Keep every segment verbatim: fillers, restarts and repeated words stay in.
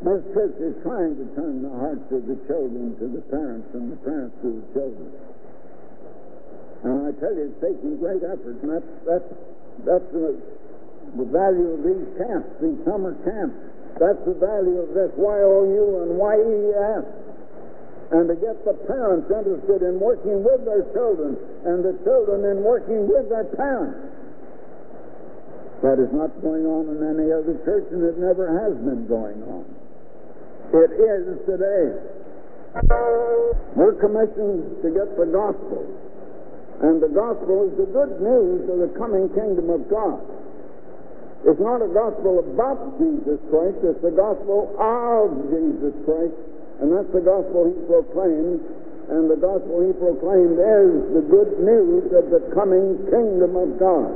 Most churches is trying to turn the hearts of the children to the parents and the parents to the children. And I tell you, it's taking great effort, and that's, that's, that's the, the value of these camps, these summer camps. That's the value of this Y O U and Y E S. And to get the parents interested in working with their children, and the children in working with their parents. That is not going on in any other church, and it never has been going on. It is today. We're commissioned to get the gospel. And the gospel is the good news of the coming kingdom of God. It's not a gospel about Jesus Christ, it's the gospel of Jesus Christ. And that's the gospel he proclaimed. And the gospel he proclaimed is the good news of the coming kingdom of God.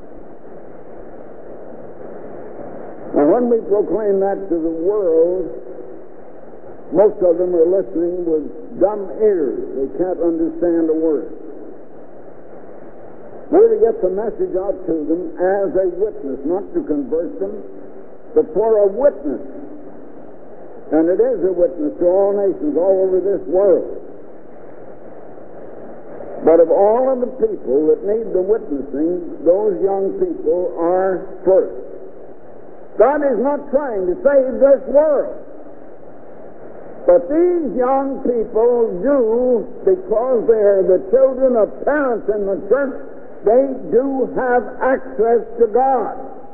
Now, when we proclaim that to the world, most of them are listening with dumb ears. They can't understand a word. We're to get the message out to them as a witness, not to convert them, but for a witness. And it is a witness to all nations all over this world. But of all of the people that need the witnessing, those young people are first. God is not trying to save this world. But these young people do, because they are the children of parents in the church, they do have access to God.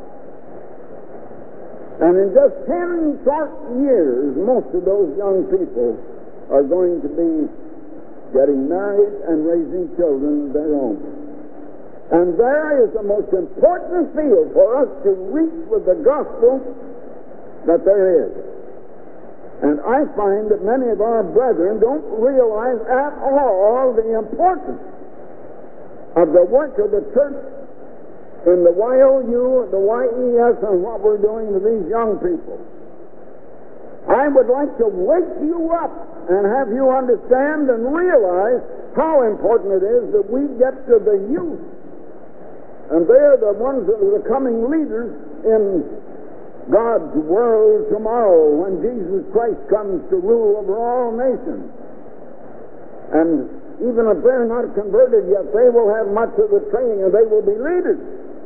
And in just ten short years, most of those young people are going to be getting married and raising children of their own. And there is the most important field for us to reach with the gospel that there is. And I find that many of our brethren don't realize at all the importance of the work of the church in the Y O U, the Y E S, and what we're doing to these young people. I would like to wake you up and have you understand and realize how important it is that we get to the youth. And they're the ones that are the coming leaders in God's world tomorrow when Jesus Christ comes to rule over all nations. And even if they're not converted yet, they will have much of the training and they will be leaders.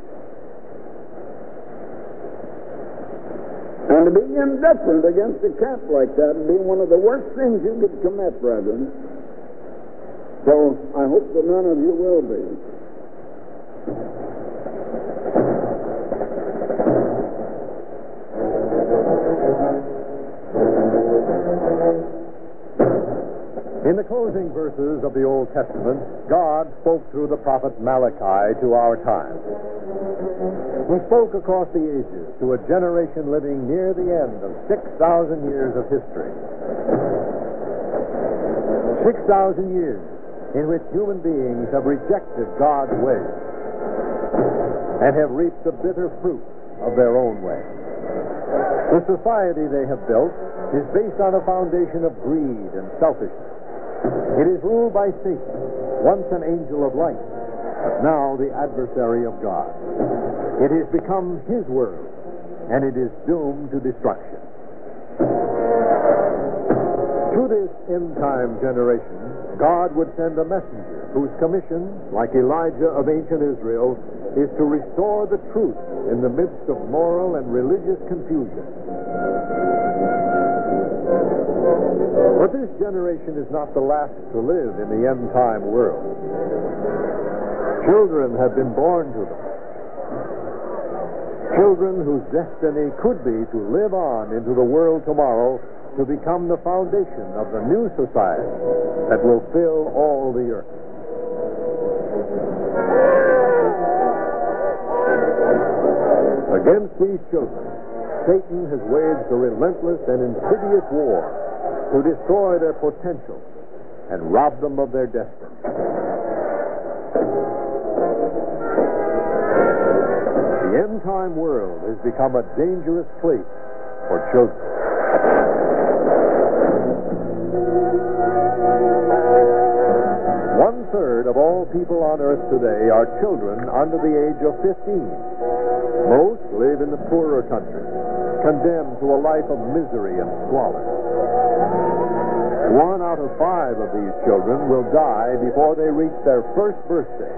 And to be indifferent against a camp like that would be one of the worst things you could commit, brethren. So I hope that none of you will be. In the closing verses of the Old Testament, God spoke through the prophet Malachi to our time. He spoke across the ages to a generation living near the end of six thousand years of history. six thousand years in which human beings have rejected God's way and have reaped the bitter fruit of their own way. The society they have built is based on a foundation of greed and selfishness. It is ruled by Satan, once an angel of light, but now the adversary of God. It has become his world, and it is doomed to destruction. To this end-time generation, God would send a messenger whose commission, like Elijah of ancient Israel, is to restore the truth in the midst of moral and religious confusion. But this generation is not the last to live in the end-time world. Children have been born to them. Children whose destiny could be to live on into the world tomorrow to become the foundation of the new society that will fill all the earth. Against these children, Satan has waged a relentless and insidious war to destroy their potential and rob them of their destiny. The end-time world has become a dangerous place for children. One-third of all people on earth today are children under the age of fifteen. Most live in the poorer countries. condemned to a life of misery and squalor. One out of five of these children will die before they reach their first birthday.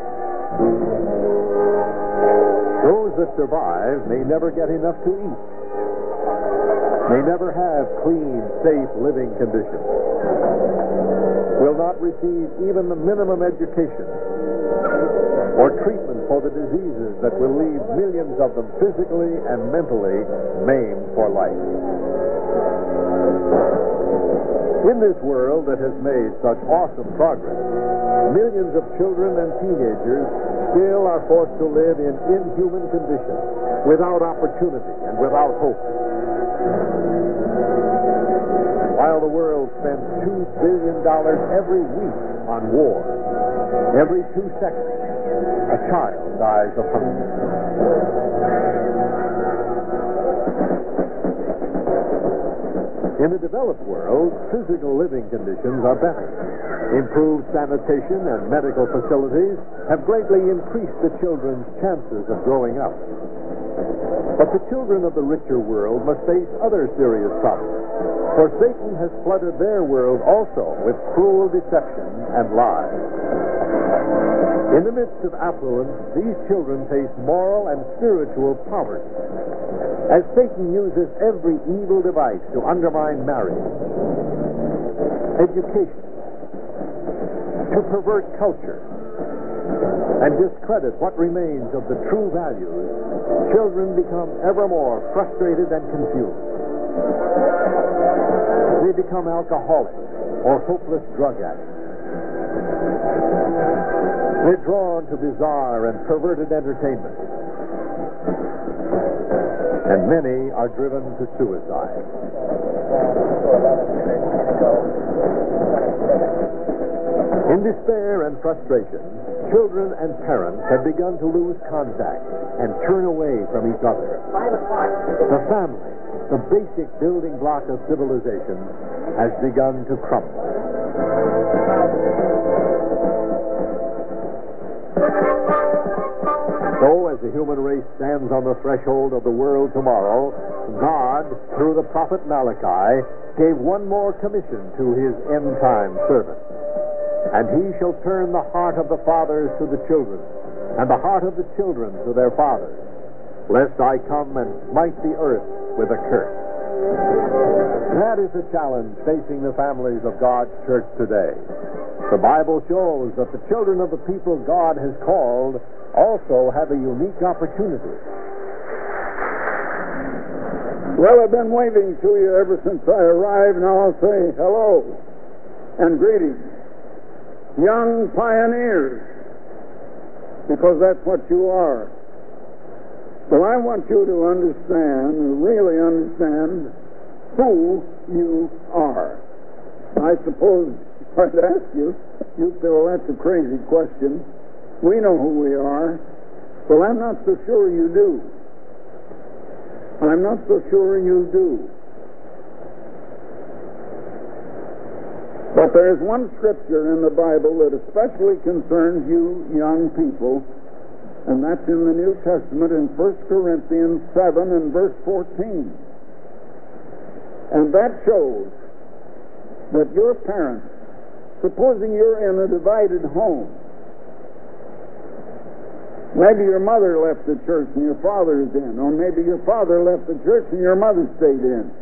Those that survive may never get enough to eat, may never have clean, safe living conditions, will not receive even the minimum education or treatment for the diseases that will leave millions of them physically and mentally maimed for life. In this world that has made such awesome progress, millions of children and teenagers still are forced to live in inhuman conditions, without opportunity and without hope. While the world spends two billion dollars every week on war, every two seconds, a child dies of hunger. In the developed world, physical living conditions are better. Improved sanitation and medical facilities have greatly increased the children's chances of growing up. But the children of the richer world must face other serious problems, for Satan has flooded their world also with cruel deception and lies. In the midst of affluence, these children face moral and spiritual poverty, as Satan uses every evil device to undermine marriage, education, to pervert culture, and discredit what remains of the true values. Children become ever more frustrated and confused. They become alcoholics or hopeless drug addicts. They're drawn to bizarre and perverted entertainment. And many are driven to suicide. In despair and frustration, children and parents have begun to lose contact and turn away from each other. The family, the basic building block of civilization, has begun to crumble. So, as the human race stands on the threshold of the world tomorrow, God, through the prophet Malachi, gave one more commission to his end-time servant. And he shall turn the heart of the fathers to the children, and the heart of the children to their fathers, lest I come and smite the earth with a curse. That is the challenge facing the families of God's church today. The Bible shows that the children of the people God has called also have a unique opportunity. Well, I've been waving to you ever since I arrived. Now I'll say hello and greetings. Young pioneers, because that's what you are. But I want you to understand, really understand, who you are. I suppose if I'd ask you, you'd say, well, that's a crazy question. We know who we are. Well, I'm not so sure you do. I'm not so sure you do. But there is one scripture in the Bible that especially concerns you young people, and that's in the New Testament in First Corinthians seven and verse fourteen. And that shows that your parents, supposing you're in a divided home, maybe your mother left the church and your father is in, or maybe your father left the church and your mother stayed in.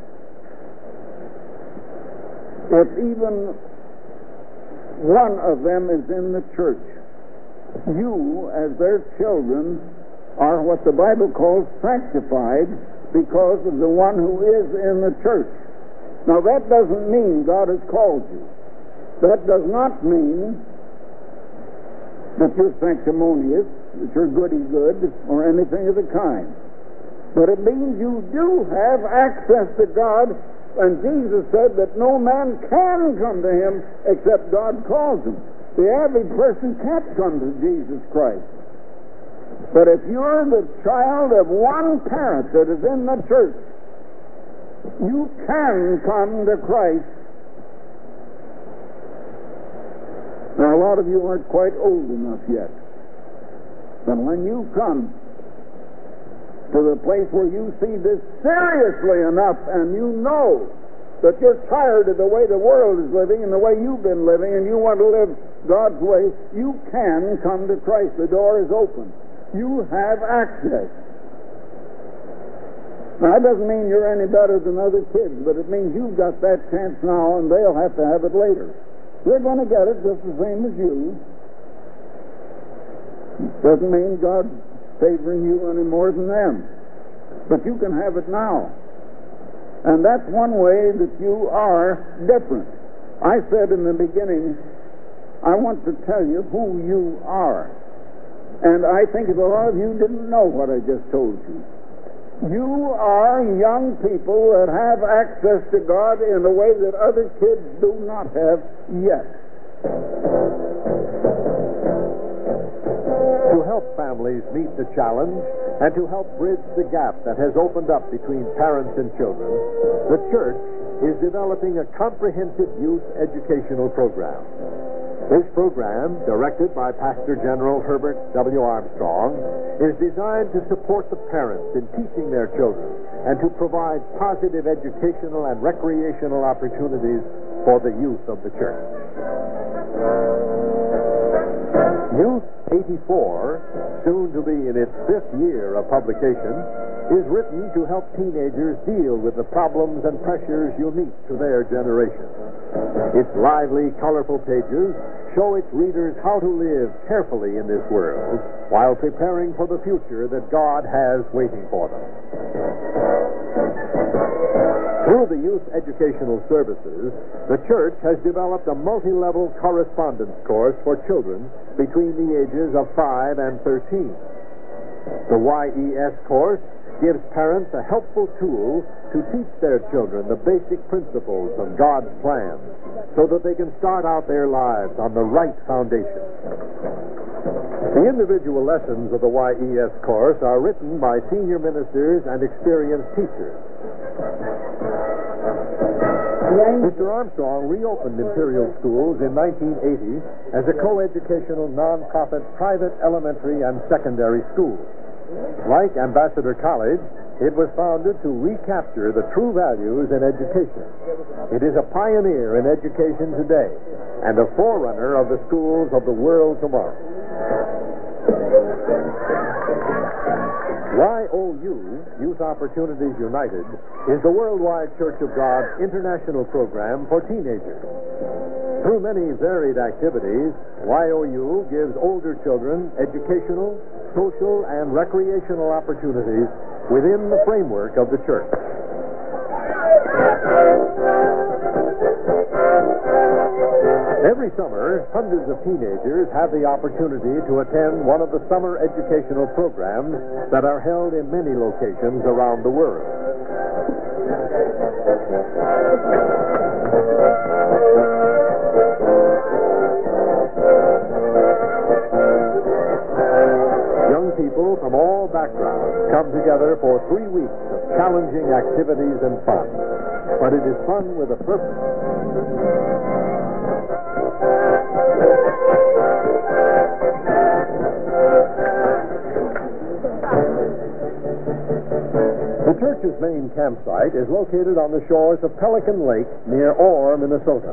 If even one of them is in the church, you, as their children, are what the Bible calls sanctified because of the one who is in the church. Now, that doesn't mean God has called you. That does not mean that you're sanctimonious, that you're goody-good, or anything of the kind. But it means you do have access to God. And Jesus said that no man can come to him except God calls him. The average person can't come to Jesus Christ. But if you're the child of one parent that is in the church, you can come to Christ. Now, a lot of you aren't quite old enough yet. But when you come, to the place where you see this seriously enough and you know that you're tired of the way the world is living and the way you've been living and you want to live God's way, you can come to Christ. The door is open. You have access. Now, that doesn't mean you're any better than other kids, but it means you've got that chance now and they'll have to have it later. They're going to get it just the same as you. Doesn't mean God's favoring you any more than them. But you can have it now. And that's one way that you are different. I said in the beginning, I want to tell you who you are. And I think that a lot of you didn't know what I just told you. You are young people that have access to God in a way that other kids do not have yet. To help families meet the challenge and to help bridge the gap that has opened up between parents and children, the church is developing a comprehensive youth educational program. This program, directed by Pastor General Herbert W. Armstrong, is designed to support the parents in teaching their children and to provide positive educational and recreational opportunities for the youth of the church. Youth eighty-four, soon to be in its fifth year of publication, is written to help teenagers deal with the problems and pressures unique to their generation. Its lively, colorful pages show its readers how to live carefully in this world while preparing for the future that God has waiting for them. Through the Youth Educational Services, the church has developed a multi-level correspondence course for children between the ages of five and thirteen. The Y E S course gives parents a helpful tool to teach their children the basic principles of God's plan so that they can start out their lives on the right foundation. The individual lessons of the Y E S course are written by senior ministers and experienced teachers. Mister Armstrong reopened Imperial Schools in nineteen eighty as a co-educational, non-profit, private elementary and secondary school. Like Ambassador College, it was founded to recapture the true values in education. It is a pioneer in education today and a forerunner of the schools of the world tomorrow. Y O U, Youth Opportunities United, is the Worldwide Church of God international program for teenagers. Through many varied activities, Y O U gives older children educational, social, and recreational opportunities within the framework of the church. Every summer, hundreds of teenagers have the opportunity to attend one of the summer educational programs that are held in many locations around the world. Young people from all backgrounds come together for three weeks of challenging activities and fun. But it is fun with a purpose. The church's main campsite is located on the shores of Pelican Lake near Orr, Minnesota.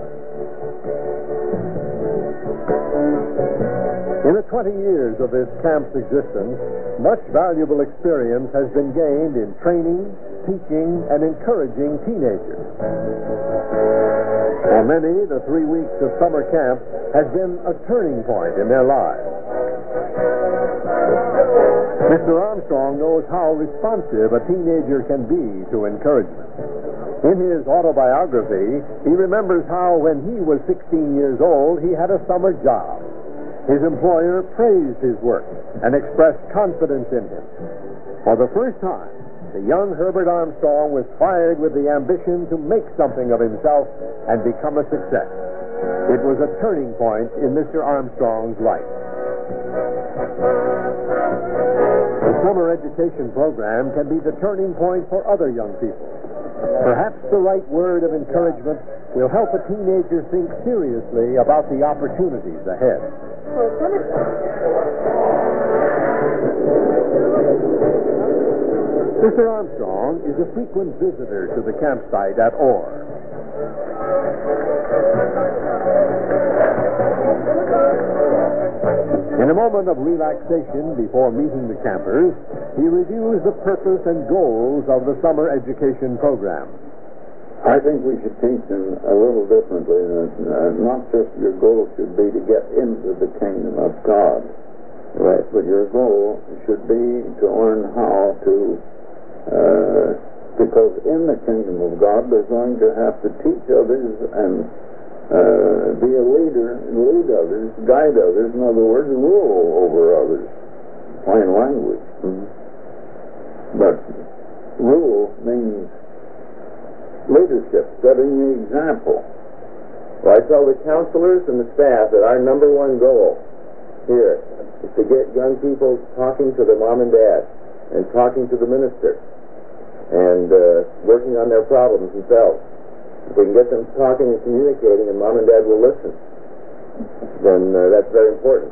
In the twenty years of this camp's existence, much valuable experience has been gained in training, teaching, and encouraging teenagers. For many, the three weeks of summer camp has been a turning point in their lives. Mister Armstrong knows how responsive a teenager can be to encouragement. In his autobiography, he remembers how when he was sixteen years old, he had a summer job. His employer praised his work and expressed confidence in him. For the first time, the young Herbert Armstrong was fired with the ambition to make something of himself and become a success. It was a turning point in Mister Armstrong's life. The summer education program can be the turning point for other young people. Perhaps the right word of encouragement will help a teenager think seriously about the opportunities ahead. Mister Armstrong is a frequent visitor to the campsite at Orr. In a moment of relaxation before meeting the campers, he reviews the purpose and goals of the summer education program. I think we should teach them a little differently. Uh, not just your goal should be to get into the kingdom of God, right? But your goal should be to learn how to, uh, because in the kingdom of God, they're going to have to teach others and uh, be a leader, lead others, guide others. In other words, rule over others. Plain language. Mm-hmm. But rule means leadership, setting the example. Well, I tell the counselors and the staff that our number one goal here is to get young people talking to their mom and dad and talking to the minister and uh, working on their problems themselves. If we can get them talking and communicating and mom and dad will listen, then uh, that's very important.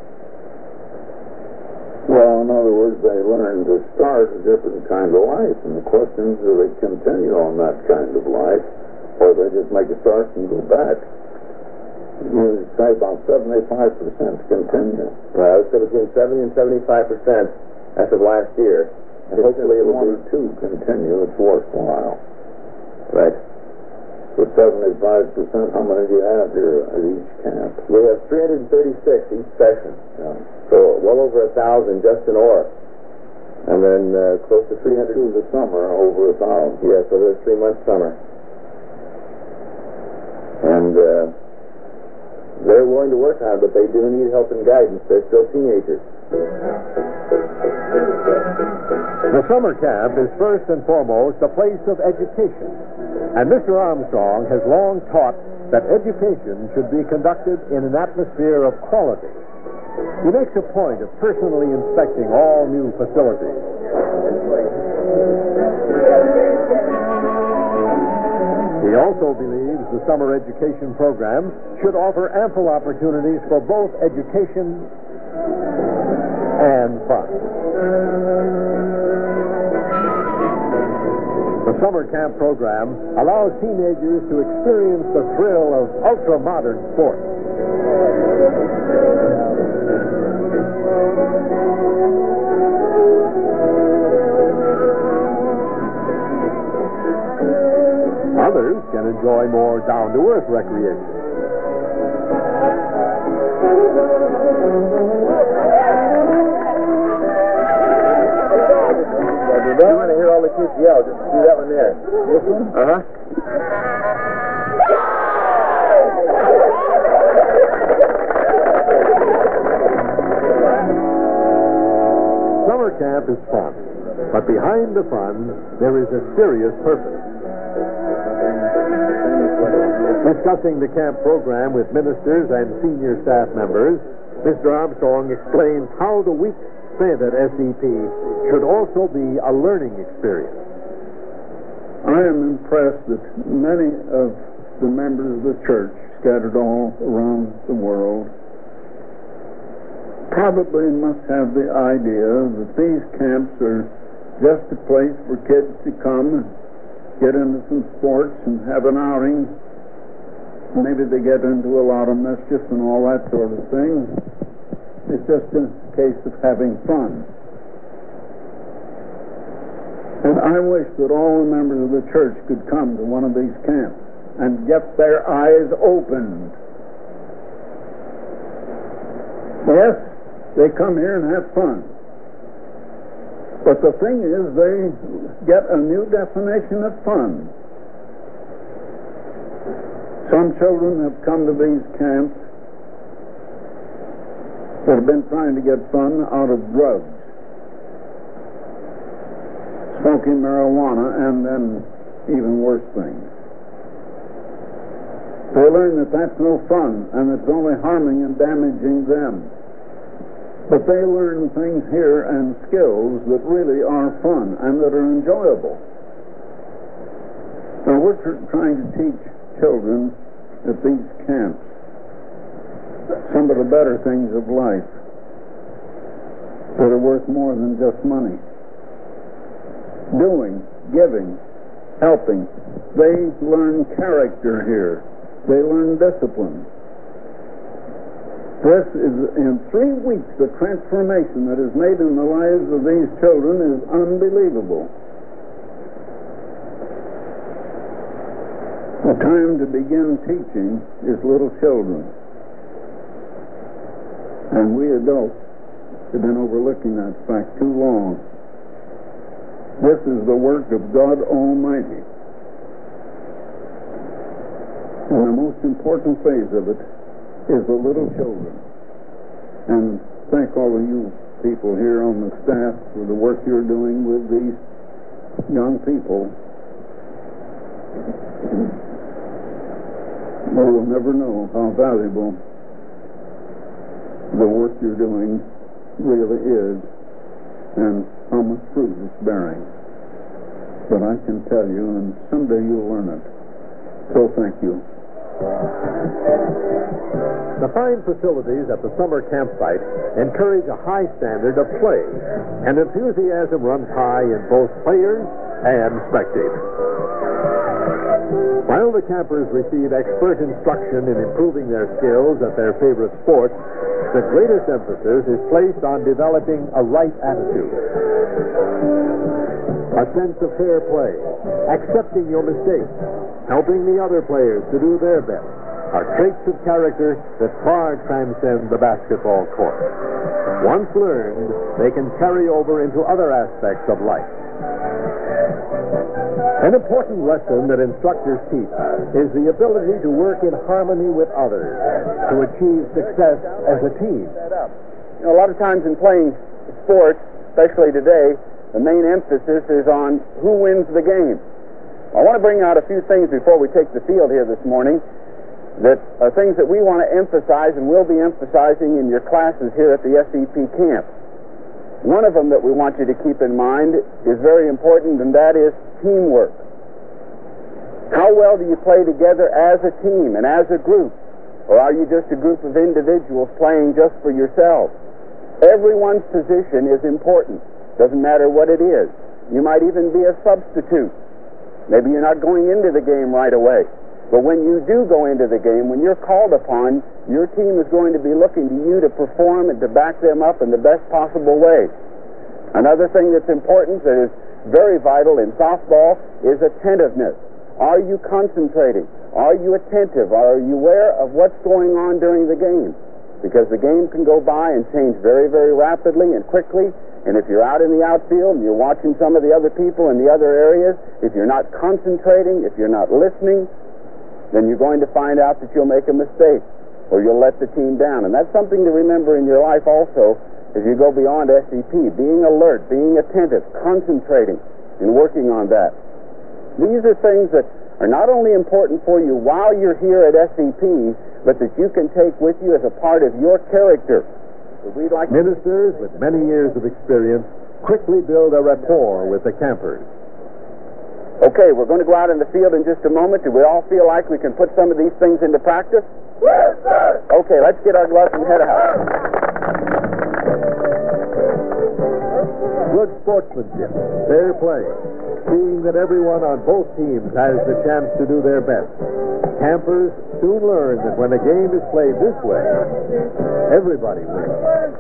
Well, in other words, they learn to start a different kind of life, and the question is, do they continue on that kind of life, or they just make a start and go back? You say about seventy-five percent continue. Well, I would say between seventy and seventy-five percent as of last year, and if hopefully it will one be or two continue, it's worthwhile. Right. So seventy-five percent, how many do you have here at each camp? We have three hundred thirty-six each session. Yeah. So well over a thousand just in Orr. And then uh, close to three hundred through the summer, over a thousand. Yes, over a three-month summer. And uh, they're willing to work hard, but they do need help and guidance. They're still teenagers. The summer camp is first and foremost a place of education. And Mister Armstrong has long taught that education should be conducted in an atmosphere of quality. He makes a point of personally inspecting all new facilities. He also believes the summer education program should offer ample opportunities for both education and fun. The summer camp program allows teenagers to experience the thrill of ultra-modern sports. Others can enjoy more down-to-earth recreation. If you want to hear all the kids yell, just do that one there. This one? Uh-huh. Summer camp is fun, but behind the fun, there is a serious purpose. Discussing the camp program with ministers and senior staff members, Mister Armstrong explains how the week spent at S E P should also be a learning experience. I am impressed that many of the members of the church scattered all around the world probably must have the idea that these camps are just a place for kids to come and get into some sports and have an outing. Maybe they get into a lot of mischief and all that sort of thing. It's just a case of having fun. And I wish that all the members of the church could come to one of these camps and get their eyes opened. Yes, they come here and have fun. But the thing is, they get a new definition of fun. Some children have come to these camps that have been trying to get fun out of drugs, smoking marijuana, and then even worse things. They learn that that's no fun, and it's only harming and damaging them. But they learn things here and skills that really are fun and that are enjoyable. Now, we're tr- trying to teach children at these camps some of the better things of life that are worth more than just money. doing, giving, helping. They learn character here. They learn discipline. This is, in three weeks, the transformation that is made in the lives of these children is unbelievable. The time to begin teaching is little children. And we adults have been overlooking that fact too long. This is the work of God Almighty. And the most important phase of it is the little children. And thank all of you people here on the staff for the work you're doing with these young people. They will never know how valuable the work you're doing really is and how much fruit it's bearing. But I can tell you, and someday you'll learn it. So thank you. The fine facilities at the summer campsite encourage a high standard of play, and enthusiasm runs high in both players and spectators. While the campers receive expert instruction in improving their skills at their favorite sports, the greatest emphasis is placed on developing a right attitude. A sense of fair play, accepting your mistakes, helping the other players to do their best, are traits of character that far transcend the basketball court. Once learned, they can carry over into other aspects of life. An important lesson that instructors teach is the ability to work in harmony with others to achieve success as a team. You know, a lot of times in playing sports, especially today, the main emphasis is on who wins the game. I want to bring out a few things before we take the field here this morning that are things that we want to emphasize and will be emphasizing in your classes here at the S E P camp. One of them that we want you to keep in mind is very important, and that is teamwork. How well do you play together as a team and as a group? Or are you just a group of individuals playing just for yourselves? Everyone's position is important. Doesn't matter what it is. You might even be a substitute. Maybe you're not going into the game right away. But when you do go into the game, when you're called upon, your team is going to be looking to you to perform and to back them up in the best possible way. Another thing that's important, that is very vital in softball, is attentiveness. Are you concentrating? Are you attentive? Are you aware of what's going on during the game? Because the game can go by and change very, very rapidly and quickly. And if you're out in the outfield and you're watching some of the other people in the other areas, if you're not concentrating, if you're not listening, then you're going to find out that you'll make a mistake or you'll let the team down. And that's something to remember in your life also as you go beyond S E P. Being alert, being attentive, concentrating, and working on that. These are things that are not only important for you while you're here at S E P, but that you can take with you as a part of your character. We'd like Ministers with many years of experience quickly build a rapport with the campers. Okay, we're going to go out in the field in just a moment. Do we all feel like we can put some of these things into practice? Yes, sir! Okay, let's get our gloves and head out. Good sportsmanship, fair play, seeing that everyone on both teams has the chance to do their best. Campers soon learn that when a game is played this way, everybody wins.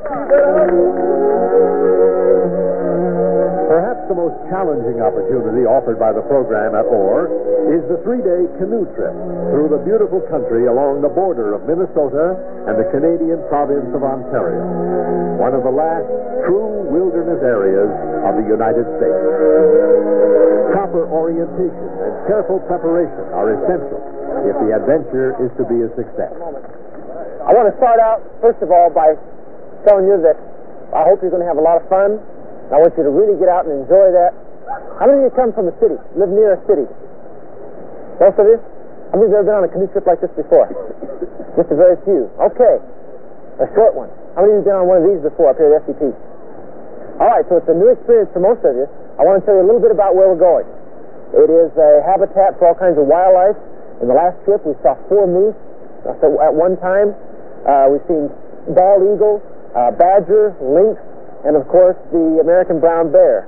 Perhaps the most challenging opportunity offered by the program at Orr is the three-day canoe trip through the beautiful country along the border of Minnesota and the Canadian province of Ontario, one of the last true wilderness areas of the United States. Proper orientation and careful preparation are essential if the adventure is to be a success. I want to start out, first of all, by telling you that I hope you're going to have a lot of fun. I want you to really get out and enjoy that. How many of you come from a city, live near a city? Most of you? How many of you ever been on a canoe trip like this before? Just a very few. Okay. A short one. How many of you have been on one of these before up here at S E P? All right, so it's a new experience for most of you. I want to tell you a little bit about where we're going. It is a habitat for all kinds of wildlife. In the last trip, we saw four moose at one time. Uh, we've seen bald eagle, uh, badger, lynx, and of course the American brown bear.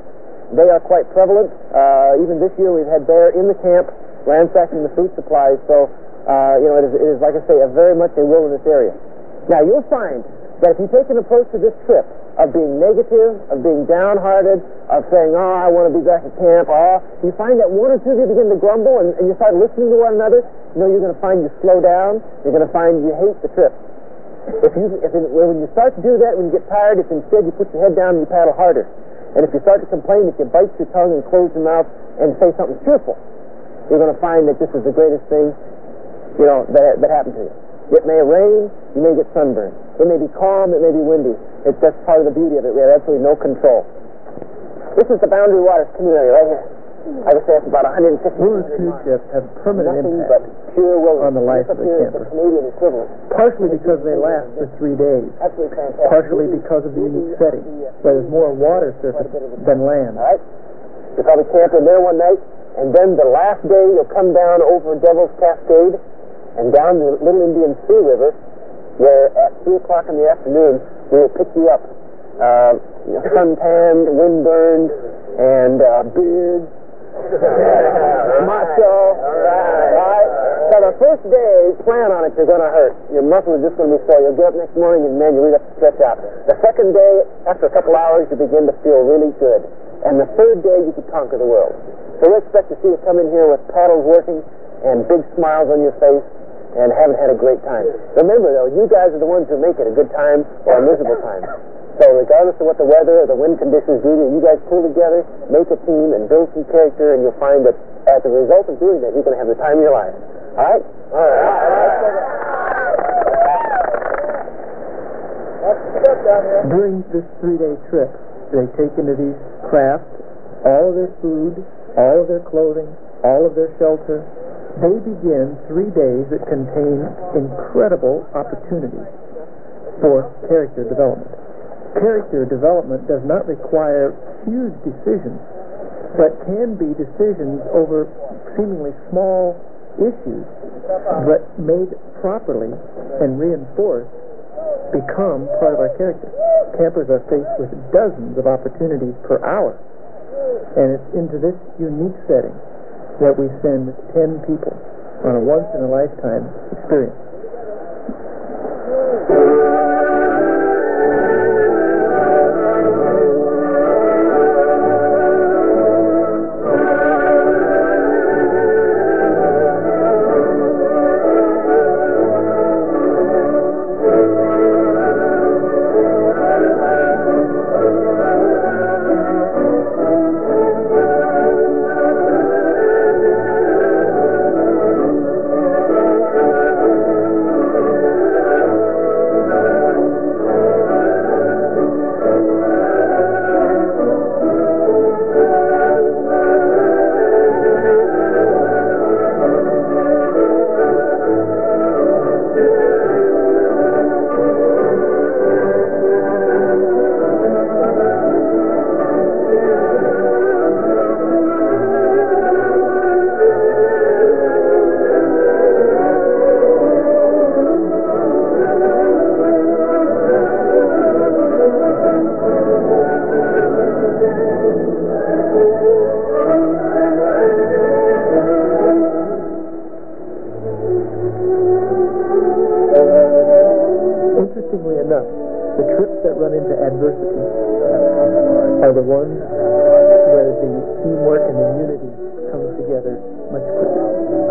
They are quite prevalent. Uh, even this year we've had bear in the camp ransacking the food supplies. So, uh, you know, it is, it is, like I say, a very much a wilderness area. Now, you'll find that if you take an approach to this trip of being negative, of being downhearted, of saying, oh, I want to be back at camp, oh, you find that one or two of you begin to grumble and, and you start listening to one another, you know, you're going to find you slow down, you're going to find you hate the trip. If you, if it, when you start to do that, when you get tired, if instead you put your head down and you paddle harder, and if you start to complain, if you bite your tongue and close your mouth and say something cheerful, you're going to find that this is the greatest thing, you know, that, that happened to you. It may rain, you may get sunburned. It may be calm, it may be windy. It's just part of the beauty of it. We have absolutely no control. This is the Boundary Waters canoe area right here. I would say it's about one hundred fifty. Wilderness canoe trips have permanent Nothing impact but pure wilderness. on the life of the camper. The Canadian equivalent. Partially because they last for three days. Absolutely fantastic. Partially because of the unique setting, where there's more water surface than land. All right. You probably camp in there one night, and then the last day you'll come down over Devil's Cascade and down the Little Indian Sioux River, where at three o'clock in the afternoon we will pick you up, uh, you know, sun-tanned, wind-burned, and uh, beard, macho. All right. So the first day, plan on it, you're going to hurt. Your muscles are just going to be sore. You'll get up next morning and, man, you really have to stretch out. The second day, after a couple hours, you begin to feel really good. And the third day, you could conquer the world. So we expect to see you come in here with paddles working and big smiles on your face, and haven't had a great time. Remember, though, you guys are the ones who make it a good time or a miserable time. So regardless of what the weather or the wind conditions do, you guys pull together, make a team, and build some character, and you'll find that as a result of doing that, you're going to have the time of your life. All right? All right. All right. During this three-day trip, they take into these crafts all of their food, all of their clothing, all of their shelter. They begin three days that contain incredible opportunities for character development. Character development does not require huge decisions, but can be decisions over seemingly small issues, but made properly and reinforced become part of our character. Campers are faced with dozens of opportunities per hour, and it's into this unique setting that we send ten people on a once-in-a-lifetime experience. Interestingly enough, the trips that run into adversity are the ones where the teamwork and the unity comes together much quicker.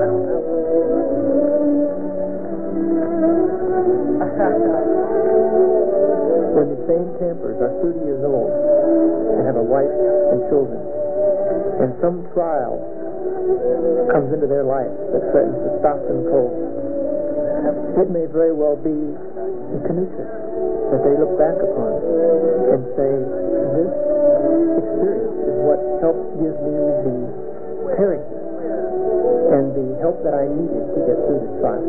When the same campers are thirty years old and have a wife and children, and some trial comes into their life that threatens to stop them cold, it may very well be the canoe trip that they look back upon and say, this experience is what helped give me the character and the help that I needed to get through this trial.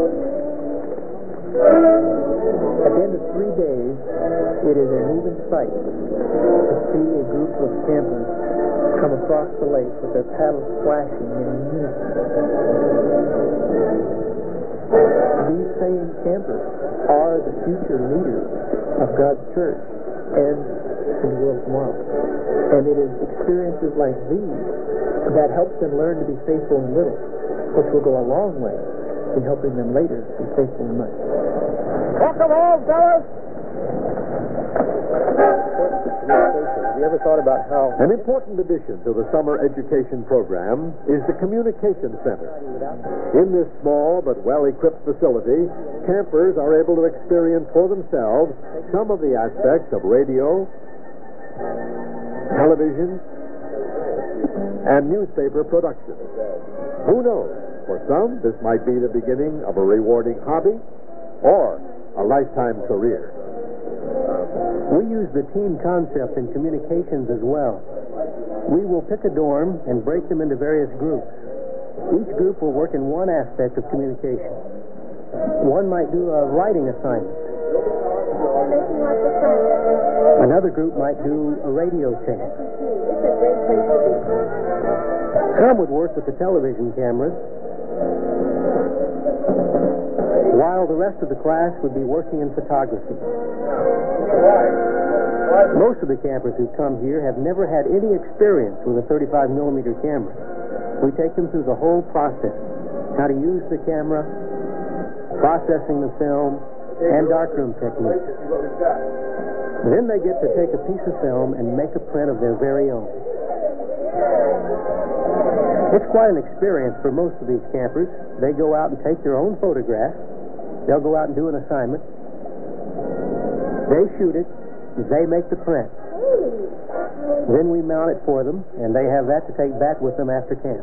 At the end of three days, it is a moving sight to see a group of campers come across the lake with their paddles flashing in unison. These same campers are the future leaders of God's church, and in the world tomorrow. And it is experiences like these that helps them learn to be faithful in little, which will go a long way in helping them later be faithful in much. Welcome home, fellas! Have you ever thought about how... An important addition to the summer education program is the Communication Center. In this small but well-equipped facility, campers are able to experience for themselves some of the aspects of radio, television, and newspaper production. Who knows? For some, this might be the beginning of a rewarding hobby or a lifetime career. We use the team concept in communications as well. We will pick a dorm and break them into various groups. Each group will work in one aspect of communication. One might do a writing assignment. Another group might do a radio tape. Some would work with the television cameras, while the rest of the class would be working in photography. Most of the campers who come here have never had any experience with a thirty-five millimeter camera. We take them through the whole process: how to use the camera, processing the film, and darkroom techniques. Then they get to take a piece of film and make a print of their very own. It's quite an experience for most of these campers. They go out and take their own photographs. They'll go out and do an assignment. They shoot it. They make the print. Then we mount it for them, and they have that to take back with them after camp.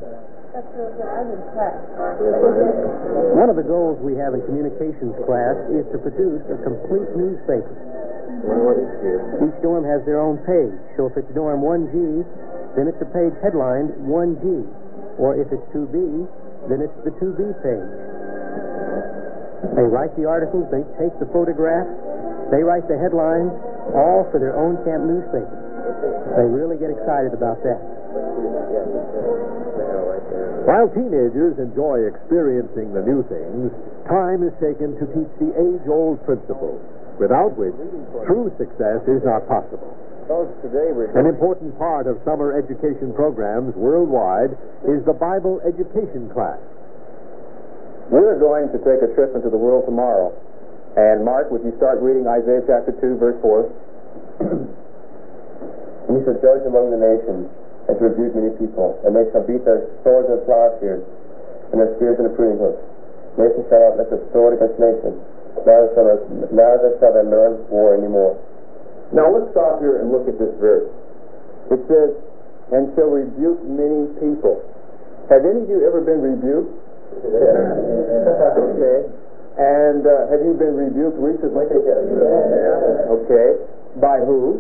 One of the goals we have in communications class is to produce a complete newspaper. Each dorm has their own page, so if it's dorm one G, then it's a page headlined one G. Or if it's two B, then it's the two B page. They write the articles, they take the photographs, they write the headlines, all for their own camp newspaper. They really get excited about that. While teenagers enjoy experiencing the new things, time is taken to teach the age-old principles, without which true success is not possible. An important part of summer education programs worldwide is the Bible education class. We're going to take a trip into the world tomorrow. And Mark, would you start reading Isaiah chapter two, verse four? You shall judge among the nations, and to rebuke many people, and they shall beat their swords and plowshares, and their spears and their pruning hooks. Nation shall not lift a sword against nation, neither shall, neither shall they learn war anymore. Now let's stop here and look at this verse. It says, and shall rebuke many people. Have any of you ever been rebuked? Okay. And uh, have you been rebuked recently? Okay. By who?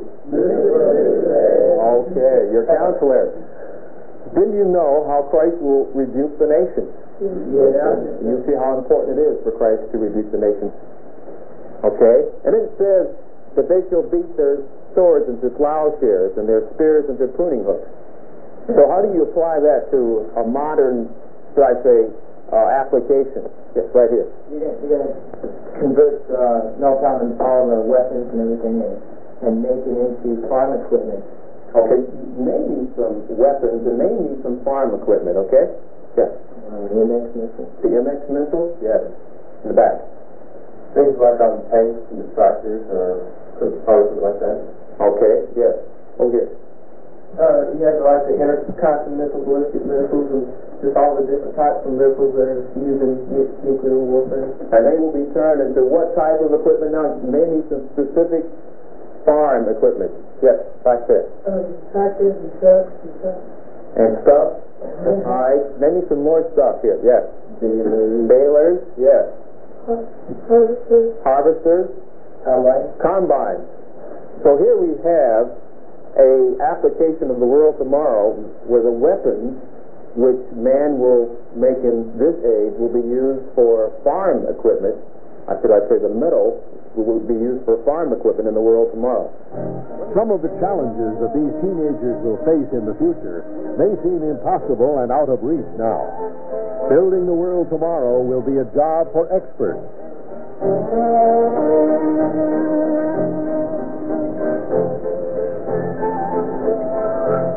Okay, your counselor. Didn't you know how Christ will rebuke the nations? You see how important it is for Christ to rebuke the nations. Okay? And then it says, that they shall beat their swords into plowshares and their spears into pruning hooks. So how do you apply that to a modern, should I say, uh, application? Yes, right here. You're going to convert uh, Meltdown and all the weapons and everything and, and make it into farm equipment. Okay, you may need some weapons and may need some farm equipment, okay? Yes. Uh, the M X missile. The M X missile? Yes. In the back. Things like on tanks and the tractors or something like that. Okay, yes. Oh, here. Uh, you have like the intercontinental ballistic missiles and just all the different types of missiles that are used in nu- nuclear warfare. And they will be turned into what type of equipment now? Maybe some specific farm equipment. Yes, back there. Um, tractors and trucks and stuff. And stuff? All right. Maybe some more stuff here. Yes. Balers. Balers, yes. Harvesters. Harvesters. Combine. Combine. So here we have a application of the world tomorrow where the weapons which man will make in this age will be used for farm equipment. I should I say the metal will be used for farm equipment in the world tomorrow. Some of the challenges that these teenagers will face in the future may seem impossible and out of reach now. Building the world tomorrow will be a job for experts.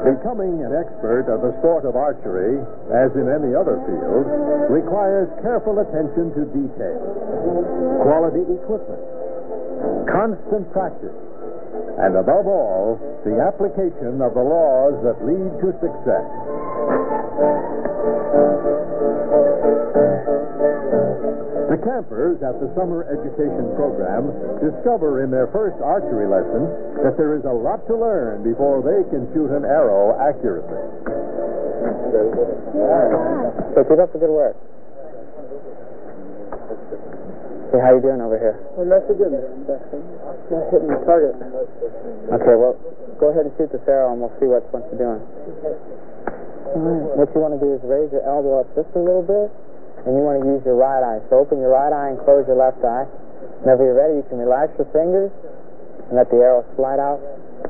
Becoming an expert of the sport of archery, as in any other field, requires careful attention to detail, quality equipment, constant practice, and above all, the application of the laws that lead to success. The campers at the summer education program discover in their first archery lesson that there is a lot to learn before they can shoot an arrow accurately. So keep up the good work. Hey, how you doing over here? Well, not so good, Mister Jackson. Not hitting the target. Okay, well, go ahead and shoot this arrow and we'll see what, what you're doing. All right. What you want to do is raise your elbow up just a little bit, and you want to use your right eye. So open your right eye and close your left eye. Whenever you're ready, you can relax your fingers and let the arrow slide out.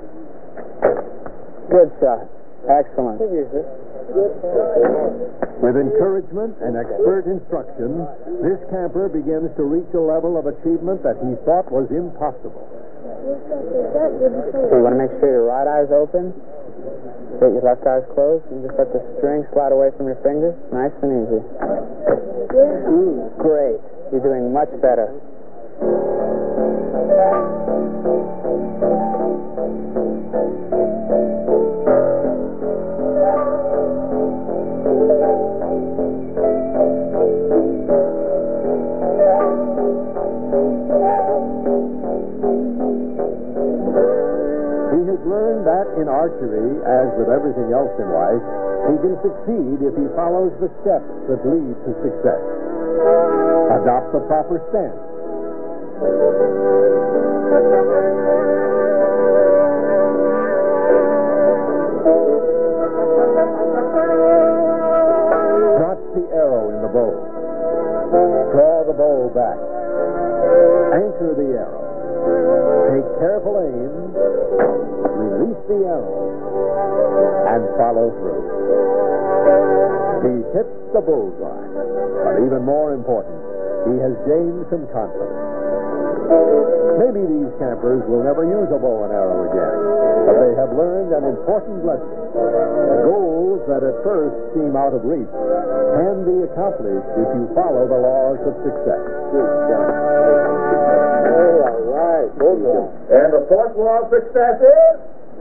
Good shot. Excellent. With encouragement and expert instruction, this camper begins to reach a level of achievement that he thought was impossible. So you want to make sure your right eye is open, get your left eye closed, and just let the string slide away from your fingers. Nice and easy. Ooh, great. You're doing much better. That in archery, as with everything else in life, he can succeed if he follows the steps that lead to success. Adopt the proper stance. Notch the arrow in the bow. Draw the bow back. Anchor the arrow. Take careful aim. Release the arrow and follow through. He hits the bullseye, but even more important, he has gained some confidence. Maybe these campers will never use a bow and arrow again, but they have learned an important lesson. Goals that at first seem out of reach can be accomplished if you follow the laws of success. All right. And the fourth law of success is?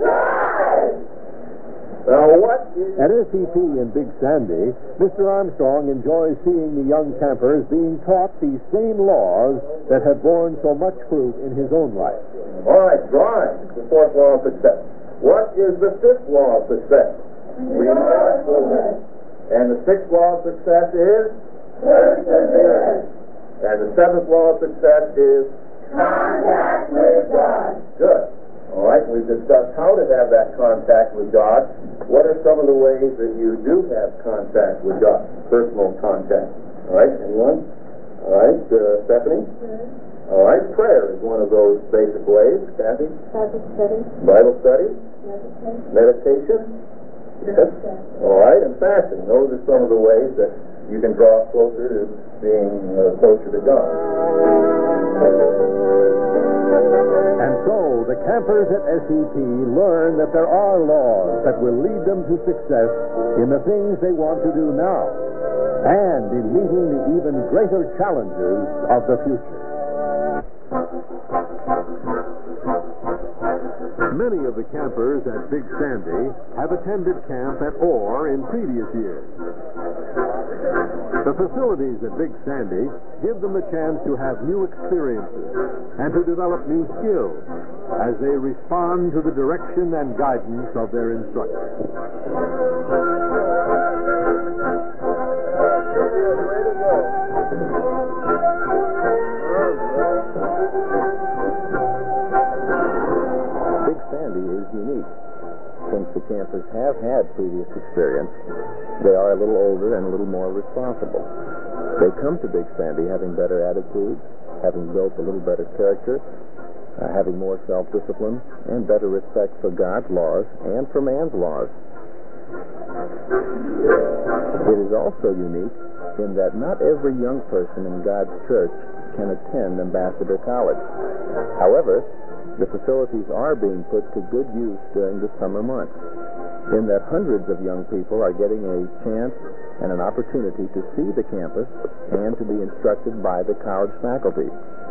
Now, what is... At S E P in Big Sandy, Mister Armstrong enjoys seeing the young campers being taught these same laws that have borne so much fruit in his own life. All right, drawing, the fourth law of success. What is the fifth law of success? We know. And the sixth law of success is? Perseverance. And the seventh law of success is? Contact with God. Good. All right, we've discussed how to have that contact with God. What are some of the ways that you do have contact with God? Personal contact. All right, anyone? All right, uh, Stephanie? Sure. All right, prayer is one of those basic ways. Kathy? Bible study. Bible study? Meditation. Meditation? Yes. All right, and fasting. Those are some of the ways that you can draw closer to being uh, closer to God. And so, the campers at S E P learn that there are laws that will lead them to success in the things they want to do now, and in meeting the even greater challenges of the future. Many of the campers at Big Sandy have attended camp at Orr in previous years. The facilities at Big Sandy give them the chance to have new experiences and to develop new skills as they respond to the direction and guidance of their instructors. Big Sandy is unique. Since the campers have had previous experience, they are a little older and a little more responsible. They come to Big Sandy having better attitudes, having built a little better character, uh, having more self-discipline, and better respect for God's laws and for man's laws. It is also unique in that not every young person in God's church can attend Ambassador College. However, the facilities are being put to good use during the summer months. in that hundreds of young people are getting a chance and an opportunity to see the campus and to be instructed by the college faculty.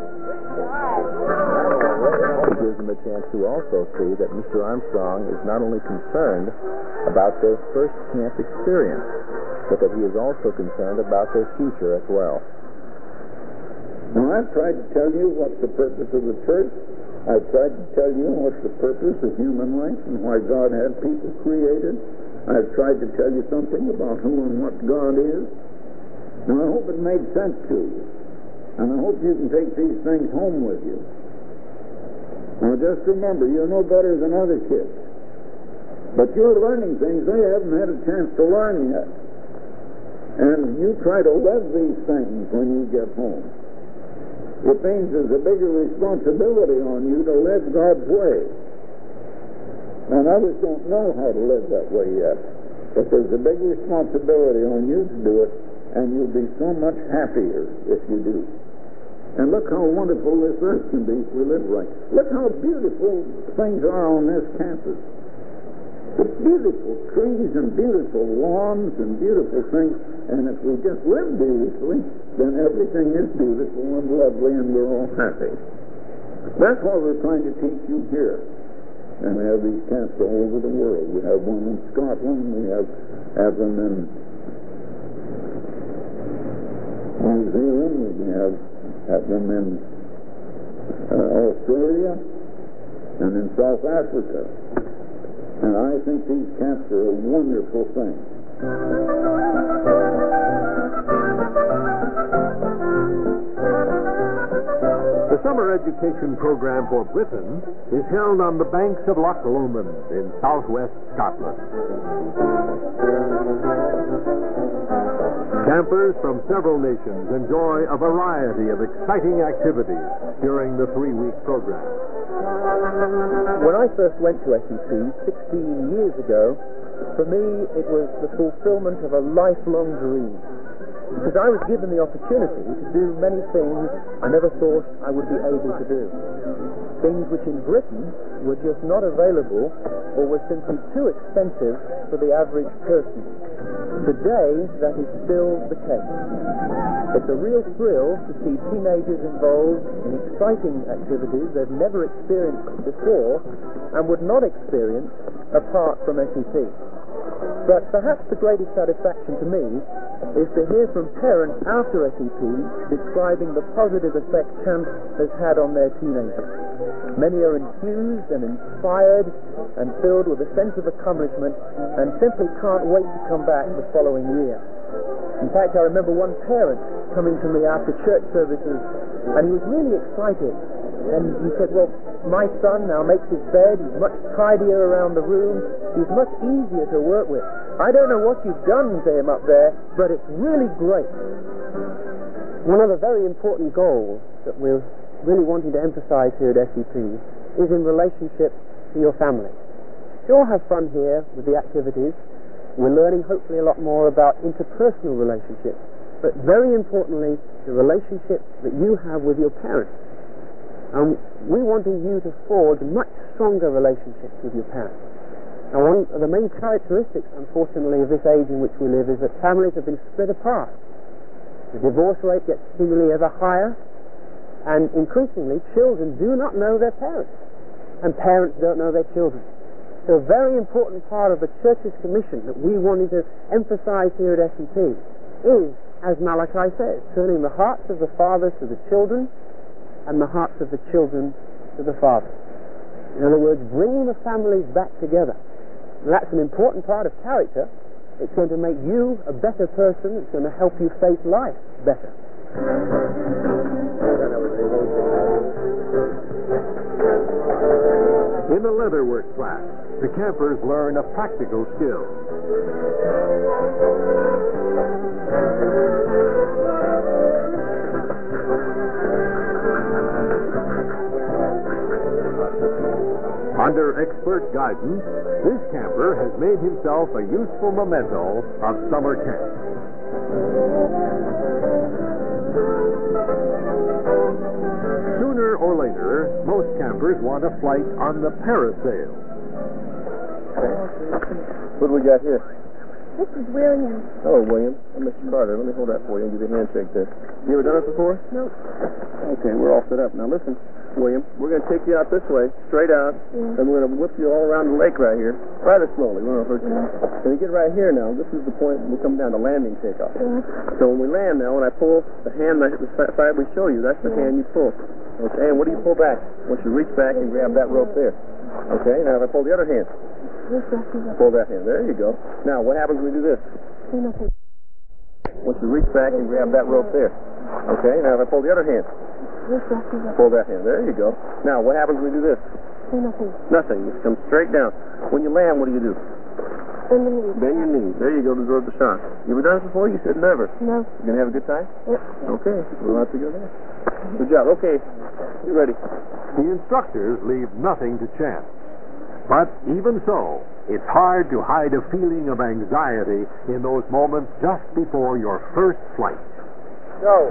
It gives them a chance to also see that Mister Armstrong is not only concerned about their first camp experience, but that he is also concerned about their future as well. Now, I've tried to tell you what's the purpose of the church. I've tried to tell you what's the purpose of human life and why God had people created. I've tried to tell you something about who and what God is. Now, I hope it made sense to you. And I hope you can take these things home with you. Now, just remember, you're no better than other kids. But you're learning things they haven't had a chance to learn yet. And you try to live these things when you get home. It means there's a bigger responsibility on you to live God's way. And others don't know how to live that way yet. But there's a big responsibility on you to do it, and you'll be so much happier if you do. And look how wonderful this earth can be if we live right. Look how beautiful things are on this campus. The beautiful trees and beautiful lawns and beautiful things. And if we just live beautifully, then everything is beautiful and lovely and we're all happy. That's what we're trying to teach you here. And we have these camps all over the world. We have one in Scotland. We have, have them in New Zealand. We have, have them in uh, Australia and in South Africa. And I think these camps are a wonderful thing. The summer education program for Britain is held on the banks of Loch Lomond in southwest Scotland. Campers from several nations enjoy a variety of exciting activities during the three-week program. When I first went to S E P sixteen years ago, for me it was the fulfillment of a lifelong dream. Because I was given the opportunity to do many things I never thought I would be able to do. Things which in Britain were just not available or were simply too expensive for the average person. Today, that is still the case. It's a real thrill to see teenagers involved in exciting activities they've never experienced before and would not experience apart from S E P. But perhaps the greatest satisfaction to me is to hear from parents after S E P describing the positive effect camp has had on their teenagers. Many are enthused and inspired and filled with a sense of accomplishment and simply can't wait to come back the following year. In fact, I remember one parent coming to me after church services and he was really excited. And he said, well, my son now makes his bed, he's much tidier around the room, he's much easier to work with. I don't know what you've done to him up there, but it's really great. One of the very important goals that we're really wanting to emphasize here at S E P is in relationship to your family. You all have fun here with the activities. We're learning hopefully a lot more about interpersonal relationships, but very importantly, the relationship that you have with your parents. And we wanting you to forge much stronger relationships with your parents. Now, one of the main characteristics, unfortunately, of this age in which we live is that families have been split apart. The divorce rate gets seemingly ever higher, and increasingly, children do not know their parents, and parents don't know their children. So a very important part of the Church's commission that we wanted to emphasize here at S E P is, as Malachi says, turning the hearts of the fathers to the children and the hearts of the children to the fathers. In other words, bringing the families back together. And that's an important part of character. It's going to make you a better person. It's going to help you face life better. In the leatherwork class, the campers learn a practical skill. Under expert guidance, this camper has made himself a useful memento of summer camp. Sooner or later, most campers want a flight on the parasail. What do we got here? This is William. Hello, William. I'm Mister Carter. Let me hold that for you and give you a handshake there. You ever done it before? Nope. Okay, we're all set up. Now listen, William, we're going to take you out this way, straight out, Yeah. and we're going to whip you all around the lake right here, rather slowly. We won't hurt you. When you get right here now, this is the point when we come down to landing takeoff. Yeah. So when we land now, when I pull the hand, the side we show you, that's the hand you pull. Okay, and what do you pull back? Once you reach back and grab that rope there. Okay, now if I pull the other hand, This is pull that hand. There you go. Now, what happens when we do this? nothing. Once you reach back and grab that rope there. Okay, now if I pull the other hand, This is pull that hand. There you go. Now, what happens when we do this? nothing. Nothing. You come straight down. When you land, what do you do? In the knee. Bend your knees. There you go to absorb the shock. You ever done this before? You said never. No. You gonna have a good time? Yep. Okay, we'll have to go there. Good job. Okay, you ready? The instructors leave nothing to chance. But even so, it's hard to hide a feeling of anxiety in those moments just before your first flight. Go.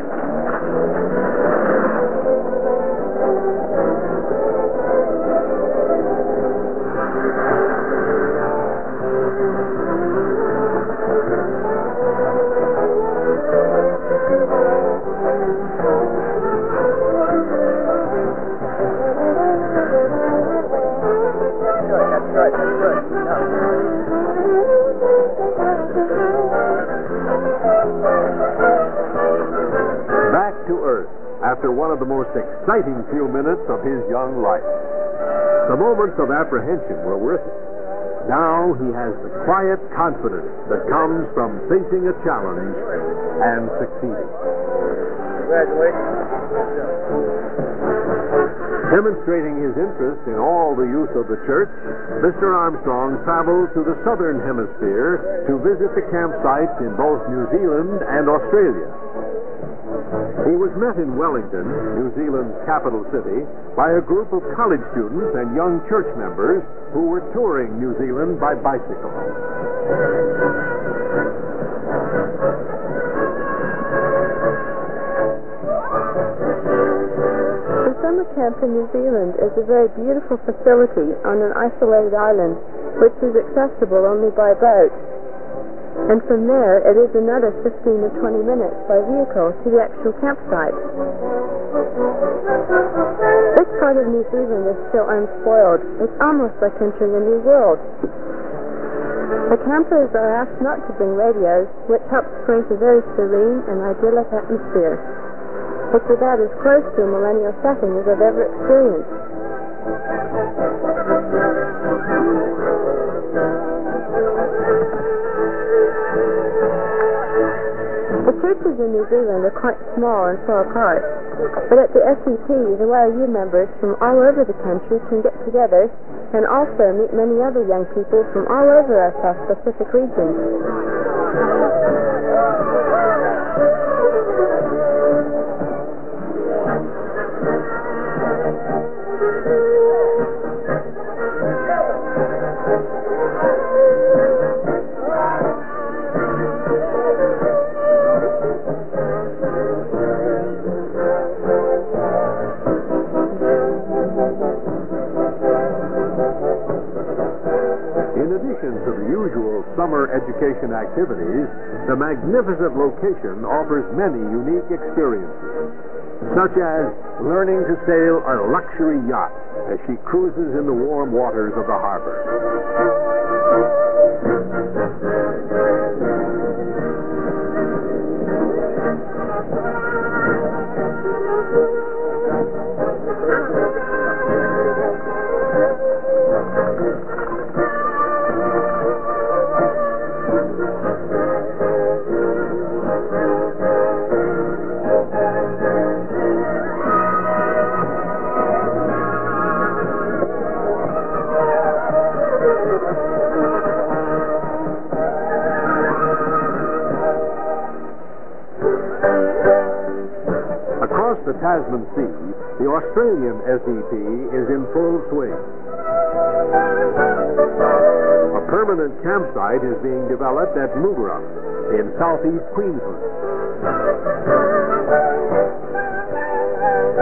Back to Earth after one of the most exciting few minutes of his young life. The moments of apprehension were worth it. Now he has the quiet confidence that comes from facing a challenge and succeeding. Congratulations. Demonstrating his interest in all the youth of the church, Mister Armstrong traveled to the southern hemisphere to visit the campsites in both New Zealand and Australia. He was met in Wellington, New Zealand's capital city, by a group of college students and young church members who were touring New Zealand by bicycle. The summer camp in New Zealand is a very beautiful facility on an isolated island which is accessible only by boat. And from there, it is another fifteen or twenty minutes by vehicle to the actual campsite. This part of New Zealand is still unspoiled. It's almost like entering a new world. The campers are asked not to bring radios, which helps create a very serene and idyllic atmosphere. It's about as close to a millennial setting as I've ever experienced. The churches in New Zealand are quite small and far apart, but at the S E P, the Y O U members from all over the country can get together and also meet many other young people from all over our South Pacific region. In addition to the usual summer education activities, the magnificent location offers many unique experiences, such as learning to sail a luxury yacht as she cruises in the warm waters of the harbor. Across the Tasman Sea, the Australian S E P is in full swing. A permanent campsite is being developed at Moogara in southeast Queensland.